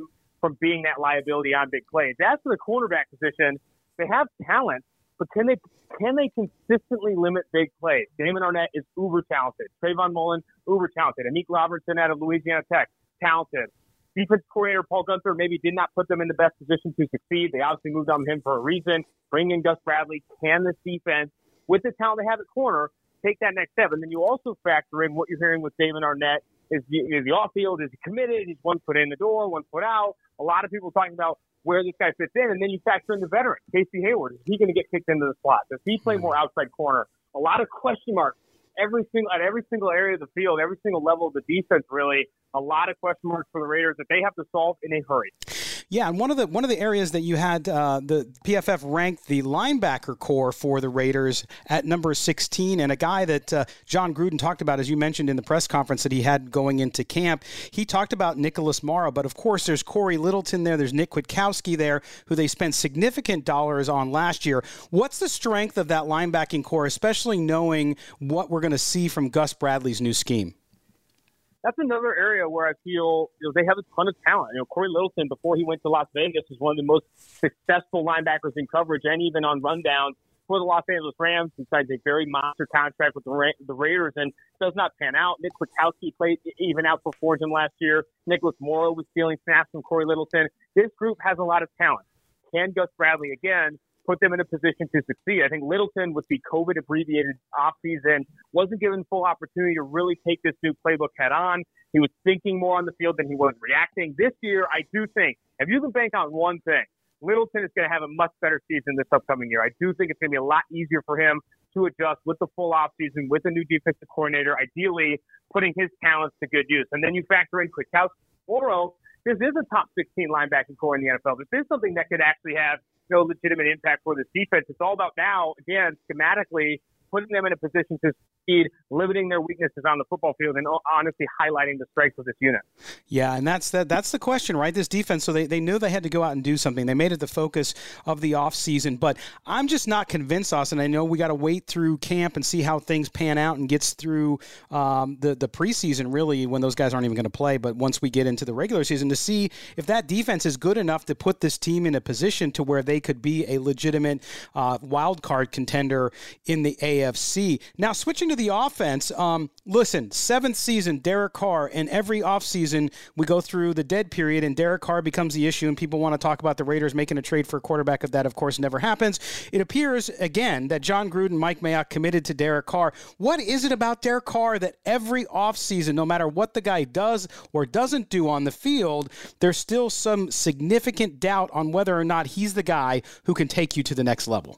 from being that liability on big plays. As for the cornerback position, they have talent, but can they can they consistently limit big plays? Damon Arnett is uber talented. Trayvon Mullen, uber talented. Amik Robertson out of Louisiana Tech, talented. Defensive coordinator Paul Guenther maybe did not put them in the best position to succeed. They obviously moved on him for a reason. Bring in Gus Bradley. Can this defense, with the talent they have at corner, take that next step? And then you also factor in what you're hearing with Damon Arnett. Is the, is the off-field? Is he committed? He's one foot in the door, one foot out. A lot of people talking about where this guy fits in. And then you factor in the veteran, Casey Hayward. Is he going to get kicked into the slot? Does he play more outside corner? A lot of question marks every single at every single area of the field, every single level of the defense, really. A lot of question marks for the Raiders that they have to solve in a hurry. Yeah, and one of the one of the areas that you had uh, the P F F ranked the linebacker core for the Raiders at number sixteen, and a guy that uh, John Gruden talked about, as you mentioned in the press conference that he had going into camp. He talked about Nicholas Morrow, but of course there's Corey Littleton there, there's Nick Kwiatkowski there, who they spent significant dollars on last year. What's the strength of that linebacking core, especially knowing what we're going to see from Gus Bradley's new scheme? That's another area where I feel you know, they have a ton of talent. You know, Corey Littleton, before he went to Las Vegas, was one of the most successful linebackers in coverage and even on rundowns for the Los Angeles Rams. He signed a very monster contract with the, Ra- the Raiders and does not pan out. Nick Kwiatkowski played even outperformed him last year. Nicholas Morrow was stealing snaps from Corey Littleton. This group has a lot of talent. Can Gus Bradley, again, put them in a position to succeed? I think Littleton, with the COVID-abbreviated offseason, wasn't given full opportunity to really take this new playbook head on. He was thinking more on the field than he was reacting. This year, I do think, if you can bank on one thing, Littleton is going to have a much better season this upcoming year. I do think it's going to be a lot easier for him to adjust with the full offseason, with a new defensive coordinator, ideally putting his talents to good use. And then you factor in Kwiatkowski. Morrow, this is a top sixteen linebacking core in the N F L. This is something that could actually have no legitimate impact for this defense. It's all about now, again, schematically, putting them in a position to succeed, limiting their weaknesses on the football field, and honestly highlighting the strengths of this unit. Yeah, and that's that, that's the question, right? This defense, so they, they knew they had to go out and do something. They made it the focus of the offseason, but I'm just not convinced, Austin. I know we got to wait through camp and see how things pan out and gets through um, the, the preseason, really, when those guys aren't even going to play, but once we get into the regular season, to see if that defense is good enough to put this team in a position to where they could be a legitimate uh, wild card contender in the A F C. Now, switching to the offense, um, listen, seventh season, Derek Carr, and every offseason we go through the dead period, and Derek Carr becomes the issue, and people want to talk about the Raiders making a trade for a quarterback. If that, of course, never happens. It appears, again, that John Gruden, Mike Mayock committed to Derek Carr. What is it about Derek Carr that every offseason, no matter what the guy does or doesn't do on the field, there's still some significant doubt on whether or not he's the guy who can take you to the next level?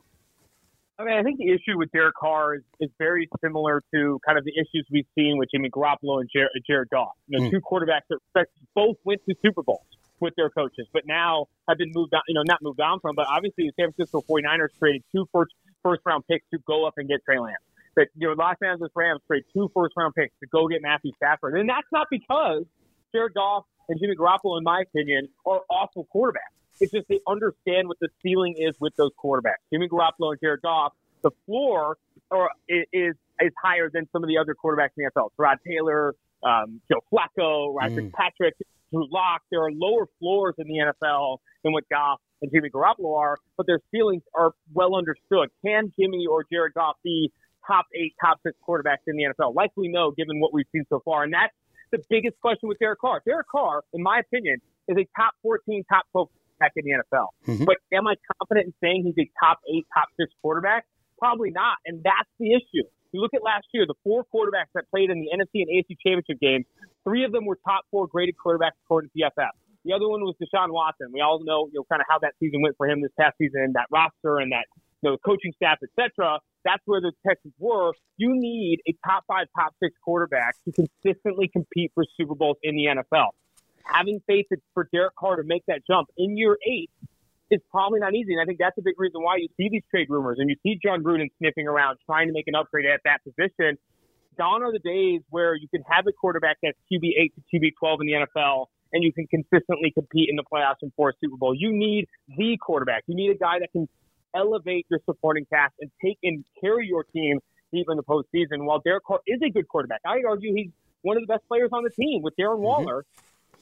I mean, I think the issue with Derek Carr is, is very similar to kind of the issues we've seen with Jimmy Garoppolo and Jared, Jared Goff. You know, mm. two quarterbacks that both went to Super Bowls with their coaches, but now have been moved on, you know, not moved on from, but obviously the San Francisco forty-niners traded two first, first round picks to go up and get Trey Lance. But, you know, Los Angeles Rams traded two first round picks to go get Matthew Stafford. And that's not because Jared Goff and Jimmy Garoppolo, in my opinion, are awful quarterbacks. It's just they understand what the ceiling is with those quarterbacks. Jimmy Garoppolo and Jared Goff, the floor or is is higher than some of the other quarterbacks in the N F L. Rod Taylor, um, Joe Flacco, Ryan Fitzpatrick, Drew Lock. There are lower floors in the N F L than what Goff and Jimmy Garoppolo are, but their ceilings are well understood. Can Jimmy or Jared Goff be top eight, top six quarterbacks in the N F L? Likely no, given what we've seen so far. And that's the biggest question with Derek Carr. Derek Carr, in my opinion, is a top fourteen, top twelve quarterback in the N F L. Mm-hmm. But am I confident in saying he's a top eight, top six quarterback? Probably not, and that's the issue. You look at last year, the four quarterbacks that played in the N F C and A F C championship games, three of them were top four graded quarterbacks according to P F F. The other one was Deshaun Watson. We all know, you know, kind of how that season went for him this past season, that roster and that, you know, coaching staff, et cetera. That's where the Texans were. You need a top five, top six quarterback to consistently compete for Super Bowls in the N F L. Having faith for Derek Carr to make that jump in year eight is probably not easy. And I think that's a big reason why you see these trade rumors and you see John Gruden sniffing around trying to make an upgrade at that position. Gone are the days where you can have a quarterback that's Q B eight to Q B twelve in the N F L and you can consistently compete in the playoffs and for a Super Bowl. You need the quarterback. You need a guy that can elevate your supporting cast and take and carry your team deep in the postseason. While Derek Carr is a good quarterback, I argue he's one of the best players on the team with Darren Waller. Mm-hmm.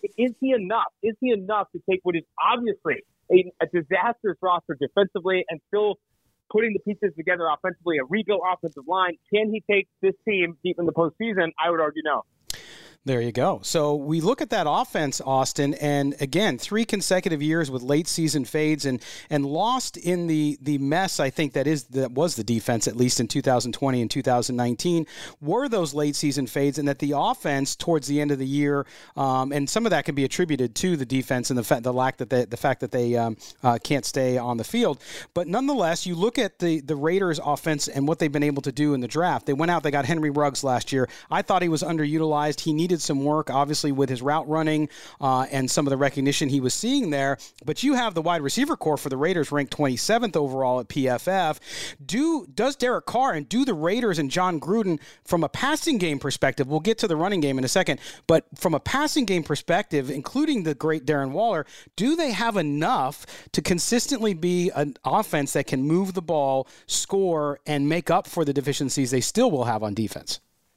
is he enough? Is he enough to take what is obviously a, a disastrous roster defensively and still putting the pieces together offensively, a rebuilt offensive line? Can he take this team deep in the postseason? I would argue no. There you go. So we look at that offense, Austin, and again, three consecutive years with late season fades and and lost in the the mess. I think that is that was the defense, at least in two thousand twenty and two thousand nineteen, were those late season fades, and that the offense towards the end of the year, um, and some of that can be attributed to the defense and the fa- the lack that they, the fact that they um, uh, can't stay on the field. But nonetheless, you look at the the Raiders offense and what they've been able to do in the draft. They went out, they got Henry Ruggs last year. I thought he was underutilized. He needed some work, obviously, with his route running uh, and some of the recognition he was seeing there. But you have the wide receiver core for the Raiders ranked twenty-seventh overall at P F F. Do Does Derek Carr and do the Raiders and John Gruden, from a passing game perspective, we'll get to the running game in a second, but from a passing game perspective, including the great Darren Waller, do they have enough to consistently be an offense that can move the ball, score, and make up for the deficiencies they still will have on defense?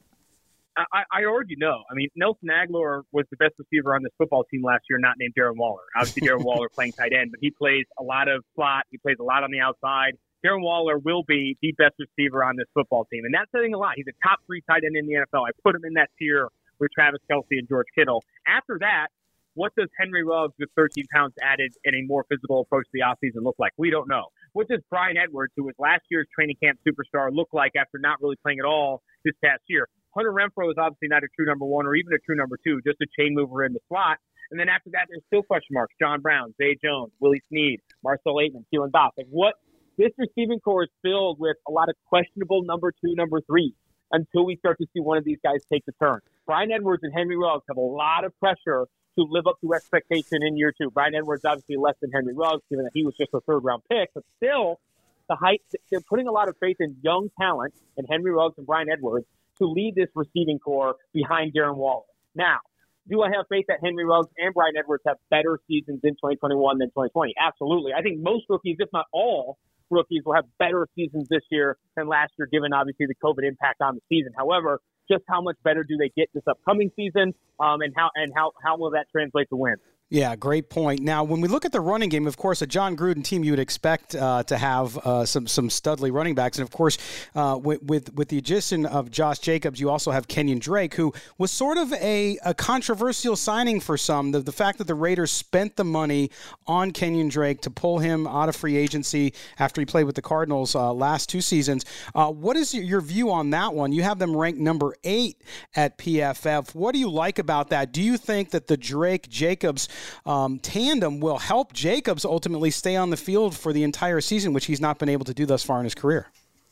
I, I argue no. I mean, Nelson Aguilar was the best receiver on this football team last year, not named Darren Waller. Obviously, Darren Waller playing tight end, but he plays a lot of slot. He plays a lot on the outside. Darren Waller will be the best receiver on this football team, and that's saying a lot. He's a top three tight end in the N F L. I put him in that tier with Travis Kelce and George Kittle. After that, what does Henry Ruggs with thirteen pounds added and a more physical approach to the offseason look like? We don't know. What does Bryan Edwards, who was last year's training camp superstar, look like after not really playing at all this past year? Hunter Renfrow is obviously not a true number one or even a true number two, just a chain mover in the slot. And then after that, there's still question marks. John Brown, Zay Jones, Willie Snead, Marcel Aitman, Keelan Doss. Like what this receiving core is filled with a lot of questionable number two, number three until we start to see one of these guys take the turn. Bryan Edwards and Henry Ruggs have a lot of pressure to live up to expectation in year two. Bryan Edwards obviously less than Henry Ruggs, given that he was just a third round pick, but still the height, they're putting a lot of faith in young talent in Henry Ruggs and Bryan Edwards to lead this receiving core behind Darren Waller. Now, do I have faith that Henry Ruggs and Bryan Edwards have better seasons in twenty twenty-one than twenty twenty? Absolutely. I think most rookies, if not all rookies, will have better seasons this year than last year, given obviously the COVID impact on the season. However, just how much better do they get this upcoming season, um, and how and how, how will that translate to wins? Yeah, great point. Now, when we look at the running game, of course, a John Gruden team, you would expect uh, to have uh, some some studly running backs, and of course, uh, with, with with the addition of Josh Jacobs, you also have Kenyon Drake, who was sort of a, a controversial signing for some. The, the fact that the Raiders spent the money on Kenyon Drake to pull him out of free agency after he played with the Cardinals uh, last two seasons. Uh, what is your view on that one? You have them ranked number eight at P F F. What do you like about that? Do you think that the Drake Jacobs Um, tandem will help Jacobs ultimately stay on the field for the entire season, which he's not been able to do thus far in his career?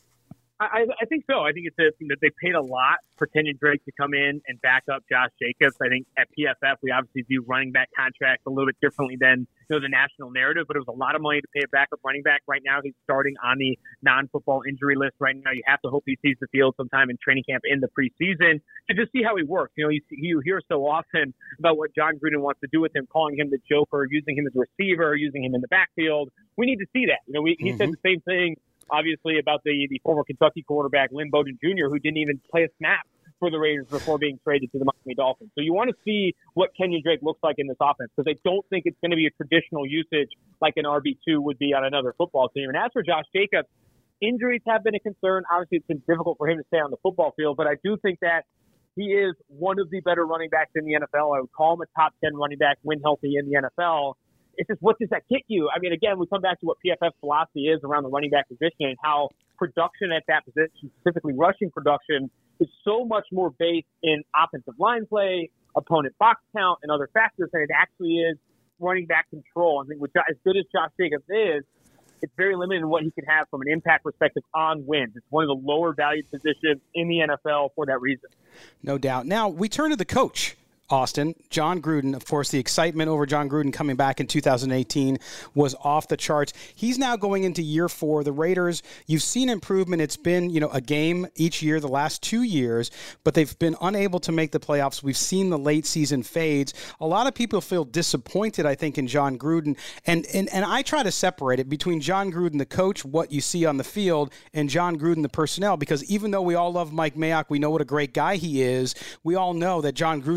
I, I think so. I think it's a, that they paid a lot for Kenyon Drake to come in and back up Josh Jacobs. I think at P F F, we obviously view running back contracts a little bit differently than you know the national narrative, but it was a lot of money to pay a backup running back. Right now, he's starting on the non-football injury list right now. You have to hope he sees the field sometime in training camp in the preseason to just see how he works. You know, you, you hear so often about what John Gruden wants to do with him, calling him the Joker, using him as a receiver, using him in the backfield. We need to see that. You know, we, he mm-hmm. said the same thing, obviously, about the, the former Kentucky quarterback, Lynn Bowden Junior, who didn't even play a snap for the Raiders before being traded to the Miami Dolphins. So you want to see what Kenyon Drake looks like in this offense, because I don't think it's going to be a traditional usage like an R B two would be on another football team. And as for Josh Jacobs, injuries have been a concern. Obviously, it's been difficult for him to stay on the football field, but I do think that he is one of the better running backs in the N F L. I would call him a top ten running back when healthy in the N F L. It's just, what does that get you? I mean, again, we come back to what P F F's philosophy is around the running back position and how production at that position, specifically rushing production, is so much more based in offensive line play, opponent box count, and other factors than it actually is running back control. I think with, as good as Josh Jacobs is, it's very limited in what he can have from an impact perspective on wins. It's one of the lower valued positions in the N F L for that reason. No doubt. Now, we turn to the coach, Austin. John Gruden, of course, the excitement over John Gruden coming back in two thousand eighteen was off the charts. He's now going into year four. The Raiders, you've seen improvement. It's been, you know, a game each year the last two years, but they've been unable to make the playoffs. We've seen the late season fades. A lot of people feel disappointed, I think, in John Gruden. And, and, and I try to separate it between John Gruden, the coach, what you see on the field, and John Gruden, the personnel, because even though we all love Mike Mayock, we know what a great guy he is, we all know that John Gruden's the final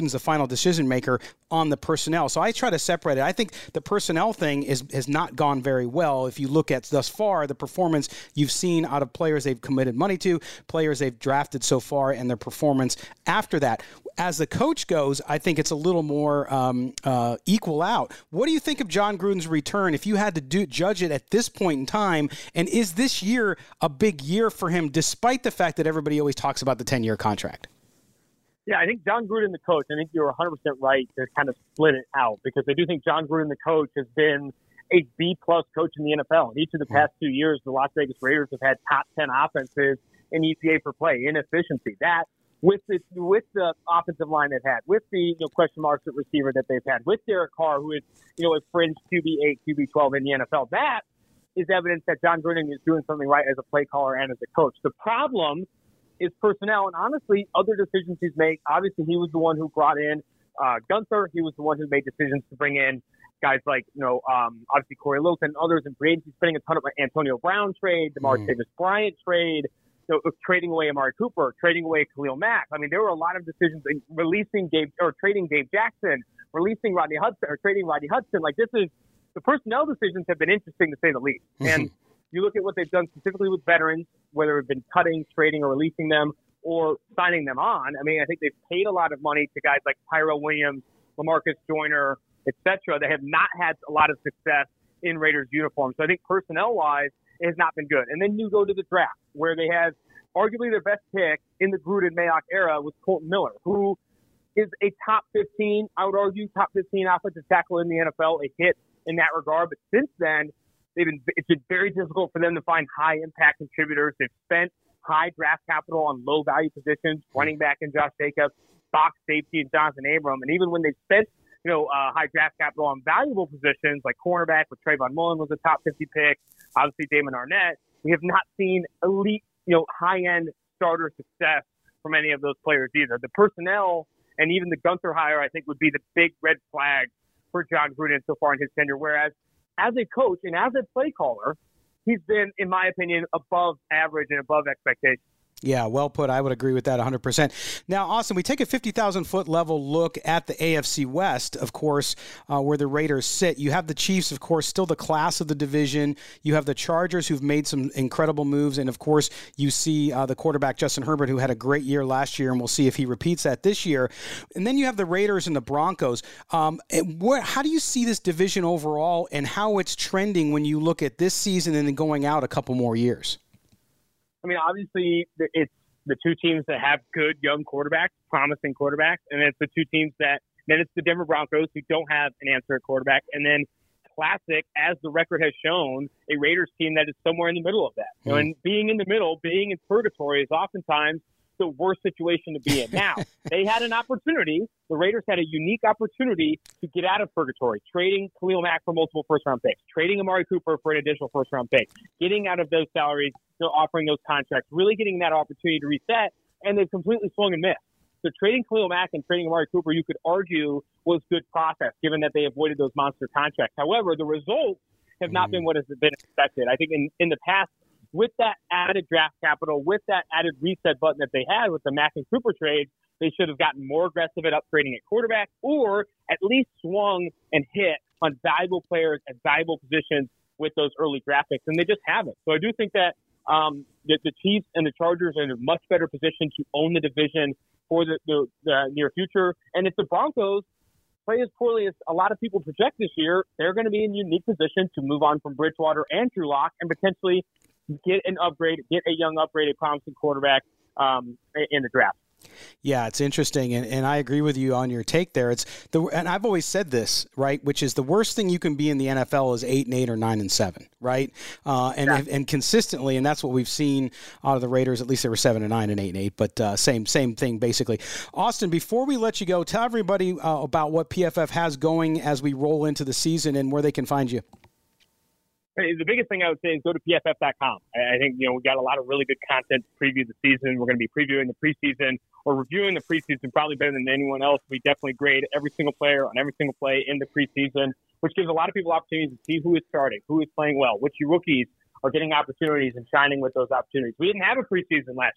final decision maker on the personnel. So I try to separate it. I think the personnel thing is has not gone very well. If you look at thus far the performance you've seen out of players they've committed money to, players they've drafted so far, and their performance after that. As the coach goes, I think it's a little more um, uh, equal out. What do you think of Jon Gruden's return if you had to do, judge it at this point in time? And is this year a big year for him, despite the fact that everybody always talks about the ten-year contract? Yeah, I think Jon Gruden, the coach, I think you're one hundred percent right to kind of split it out, because I do think Jon Gruden, the coach, has been a B-plus coach in the N F L. In each of the past two years, the Las Vegas Raiders have had top ten offenses in E P A per play, in efficiency. That, with the with the offensive line they've had, with the you know, question marks at receiver that they've had, with Derek Carr, who is you know a fringe Q B eight, Q B twelve in the N F L, that is evidence that Jon Gruden is doing something right as a play caller and as a coach. The problem is personnel, and honestly, other decisions he's made. Obviously, he was the one who brought in uh, Gunther. He was the one who made decisions to bring in guys like, you know, um, obviously Corey Littleton and others in free agency, spending a ton of Antonio Brown trade, the Mark mm. Davis Bryant trade, you know, trading away Amari Cooper, trading away Khalil Mack. I mean, there were a lot of decisions, like releasing Dave or trading Dave Jackson, releasing Rodney Hudson, or trading Rodney Hudson. Like, this is the personnel decisions have been interesting to say the least. Mm-hmm. And you look at what they've done specifically with veterans, whether it's been cutting, trading, or releasing them, or signing them on. I mean, I think they've paid a lot of money to guys like Tyrell Williams, LaMarcus Joyner, et cetera. They have not had a lot of success in Raiders uniforms. So I think personnel-wise, it has not been good. And then you go to the draft, where they have arguably their best pick in the Gruden-Mayock era was Colton Miller, who is a top fifteen, I would argue, top fifteen offensive tackle in the N F L, a hit in that regard. But since then, they've been, it's been very difficult for them to find high-impact contributors. They've spent high draft capital on low-value positions, running back in Josh Jacobs, box safety in Jonathan Abram. And even when they spent, you know, uh, high draft capital on valuable positions like cornerback, with Trayvon Mullen was a top fifty pick, obviously Damon Arnett, we have not seen elite, you know, high-end starter success from any of those players either. The personnel and even the Gunther hire, I think, would be the big red flag for Jon Gruden so far in his tenure. Whereas as a coach and as a play caller, he's been, in my opinion, above average and above expectations. Yeah, well put. I would agree with that one hundred percent. Now, Austin, we take a fifty thousand foot level look at the A F C West, of course, uh, where the Raiders sit. You have the Chiefs, of course, still the class of the division. You have the Chargers, who've made some incredible moves. And, of course, you see uh, the quarterback, Justin Herbert, who had a great year last year, and we'll see if he repeats that this year. And then you have the Raiders and the Broncos. Um, and what, how do you see this division overall and how it's trending when you look at this season and then going out a couple more years? I mean, obviously, it's the two teams that have good young quarterbacks, promising quarterbacks, and it's the two teams that then it's the Denver Broncos, who don't have an answer at quarterback, and then classic, as the record has shown, a Raiders team that is somewhere in the middle of that. Mm. You know, and being in the middle, being in purgatory, is oftentimes the worst situation to be in. Now, they had an opportunity. The Raiders had a unique opportunity to get out of purgatory, trading Khalil Mack for multiple first-round picks, trading Amari Cooper for an additional first-round pick, getting out of those salaries, you know, offering those contracts, really getting that opportunity to reset, and they've completely swung and missed. So trading Khalil Mack and trading Amari Cooper, you could argue, was good process, given that they avoided those monster contracts. However, the results have not been what has been expected. I think in, in the past, with that added draft capital, with that added reset button that they had with the Mack and Cooper trade, they should have gotten more aggressive at upgrading at quarterback, or at least swung and hit on valuable players at valuable positions with those early draft picks, and they just haven't. So I do think that um, the, the Chiefs and the Chargers are in a much better position to own the division for the, the, the near future. And if the Broncos play as poorly as a lot of people project this year, they're going to be in a unique position to move on from Bridgewater and Drew Lock and potentially get an upgrade, get a young upgraded promising quarterback um, in the draft. Yeah, it's interesting, and, and I agree with you on your take there. It's the and I've always said this, right, which is the worst thing you can be in the N F L is eight and eight or nine and seven, right? Uh, and yeah. and consistently, and that's what we've seen out of the Raiders. At least they were seven and nine and eight and eight, but uh, same same thing basically. Austin, before we let you go, tell everybody uh, about what P F F has going as we roll into the season and where they can find you. The biggest thing I would say is go to P F F dot com. I think, you know, we got a lot of really good content to preview the season. We're going to be previewing the preseason or reviewing the preseason probably better than anyone else. We definitely grade every single player on every single play in the preseason, which gives a lot of people opportunities to see who is starting, who is playing well, which rookies are getting opportunities and shining with those opportunities. We didn't have a preseason last year.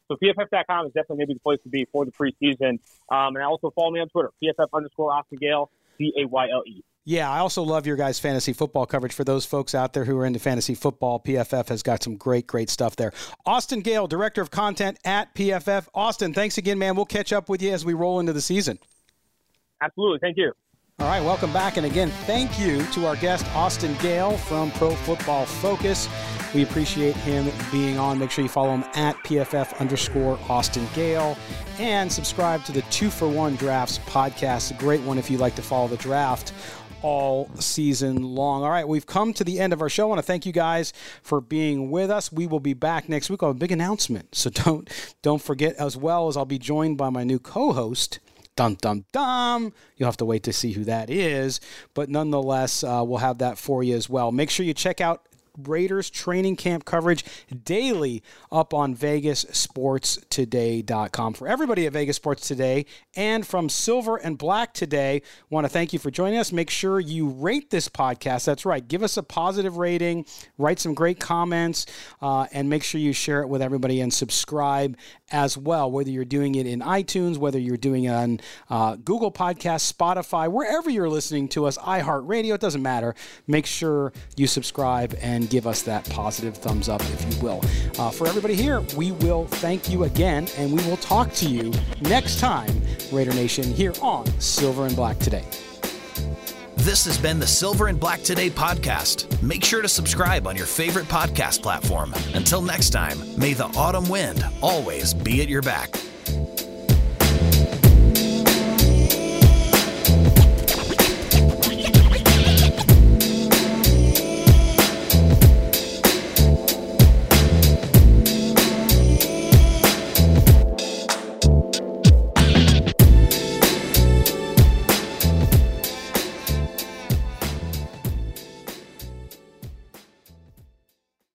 So P F F dot com is definitely going to be the place to be for the preseason. Um, and also follow me on Twitter, P F F underscore Austin Gayle, C A Y L E. Yeah, I also love your guys' fantasy football coverage. For those folks out there who are into fantasy football, P F F has got some great, great stuff there. Austin Gayle, Director of Content at P F F. Austin, thanks again, man. We'll catch up with you as we roll into the season. Absolutely. Thank you. All right, welcome back. And again, thank you to our guest, Austin Gayle from Pro Football Focus. We appreciate him being on. Make sure you follow him at P F F underscore Austin Gayle and subscribe to the Two for One Drafts podcast. A great one if you like to follow the draft all season long. All right, we've come to the end of our show. I want to thank you guys for being with us. We will be back next week on a big announcement. So don't don't forget, as well as I'll be joined by my new co-host, Dum, dum, dum. You'll have to wait to see who that is. But nonetheless, uh, we'll have that for you as well. Make sure you check out Raiders training camp coverage daily up on Vegas Sports Today dot com. For everybody at Vegas Sports Today and from Silver and Black Today, want to thank you for joining us. Make sure you rate this podcast. That's right. Give us a positive rating, write some great comments, uh, and make sure you share it with everybody and subscribe as well, whether you're doing it in iTunes, whether you're doing it on uh, Google Podcasts, Spotify, wherever you're listening to us, iHeartRadio, it doesn't matter. Make sure you subscribe and give us that positive thumbs up, if you will. Uh, for everybody here, we will thank you again, and we will talk to you next time, Raider Nation, here on Silver and Black Today. This has been the Silver and Black Today podcast. Make sure to subscribe on your favorite podcast platform. Until next time, may the autumn wind always be at your back.